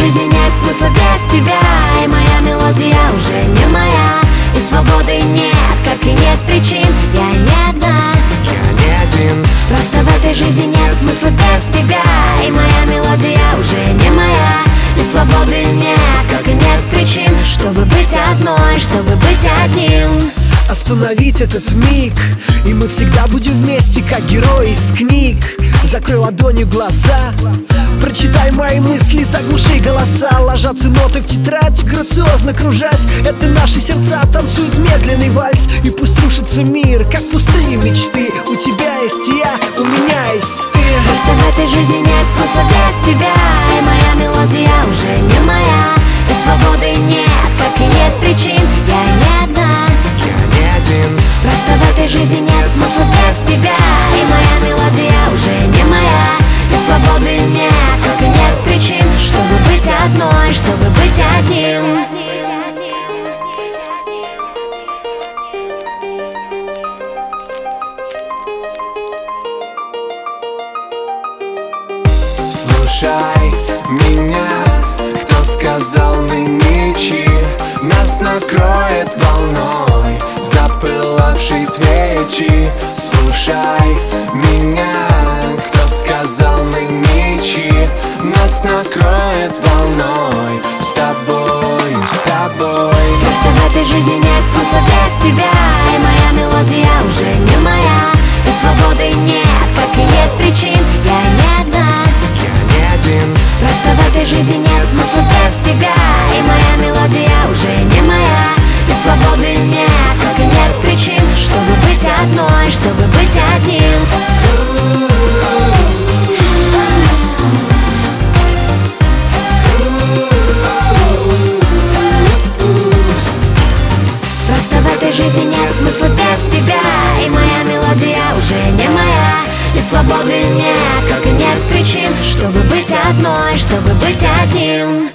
жизни нет смысла без тебя, и моя мелодия уже не моя, и свободы нет, как и нет причин. Я не одна, я не один. просто в этой жизни нет смысла без тебя, и моя мелодия уже не моя, и свободы нет, как и нет причин, чтобы быть одной, чтобы быть одним. Остановить этот миг, и мы всегда будем вместе, как герои из книг. Закрой ладонью глаза, прочитай мои мысли, заглуши голоса. Ложатся ноты в тетрадь, грациозно кружась. Это наши сердца танцуют медленный вальс. И пусть рушится мир, как пустые мечты. У тебя есть я, у меня есть ты. Просто в этой жизни нет смысла без тебя, и моя мелодия уже не моя, и свободы нет, как и нет причин. Я не одна, просто в этой жизни нет смысла без тебя, и моя мелодия уже не моя, и свободы нет, как и нет причин, чтобы быть одной, чтобы быть одним. Слушай меня, кто сказал мы ничьи, нас накроет волной запылавшей свечи. Слушай меня, кто сказал мы ничьи, нас накроет волной с тобою, с тобой. Просто в этой жизни нет смысла без тебя, и моя мелодия уже не моя, и свободы нет, как и нет причин. Я не одна, просто в этой жизни нет смысла без тебя, и моя мелодия уже не моя, и свободы нет, как и нет причин, чтобы быть одной, чтобы быть одним. Просто в этой жизни нет смысла без тебя, и моя мелодия уже не моя, и свободы нет, как и нет причин, чтобы быть одной, чтобы быть одним.